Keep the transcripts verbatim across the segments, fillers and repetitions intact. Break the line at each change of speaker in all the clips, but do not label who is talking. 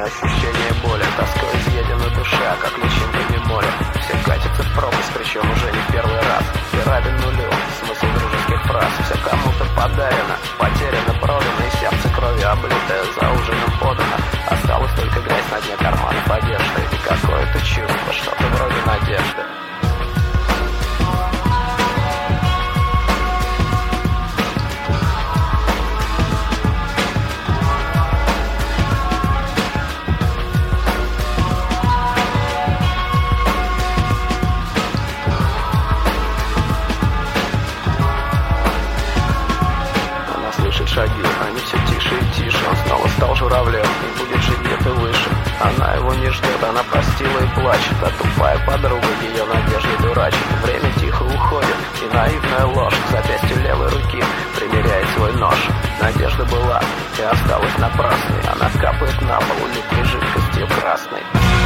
ощущение боли, тоской изъедена душа, как личинками моря. Все катится в пропасть, причем уже не в первый раз. И равен нулю смысл дружеских фраз. Все кому-то подарено, потеряно, продано, и сердце кровью облитое за ужином подано. Осталась только грязь на дне карманов одежды и какое-то чувство, что-то вроде надежды. Шаги, они все тише и тише. Он снова стал журавлем и будет жить где-то выше. Она его не ждет, она простила и плачет, а тупая подруга ее надежды дурачит. Время тихо уходит, и наивная ложь к запястью левой руки примеряет свой нож. Надежда была и осталась напрасной. Она капает на пол липкой жидкостью красной.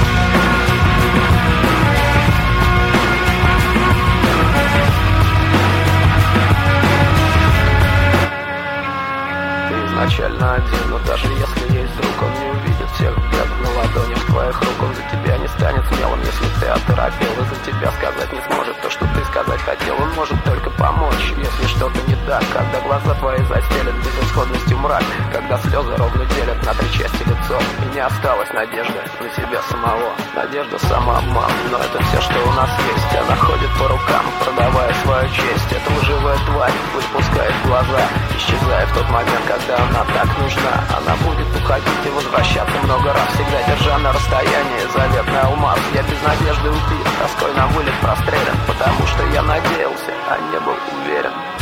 Изначально один, но даже если есть друг, он не увидит всех бед на ладонях твоих рук. Он за тебя не станет смелым, если ты оторопел, и за тебя сказать не сможет то, что ты сказать хотел. Он может только помочь, если что-то не так, когда глаза твои застелят безысходностью мрак, когда слезы ровно делят на три части лицо, и не осталось надежды на себя самого. Надежда самообман, но это все, что у нас есть. Она ходит по рукам, продавая свою честь. Эта лживая тварь выпускает глаза, исчезая в тот момент, когда она так нужна. Она будет уходить и возвращаться много раз, всегда держа на расстоянии заветный алмаз. Я без надежды убит, тоской на вылет прострелен, потому что я надеялся, а не был уверен.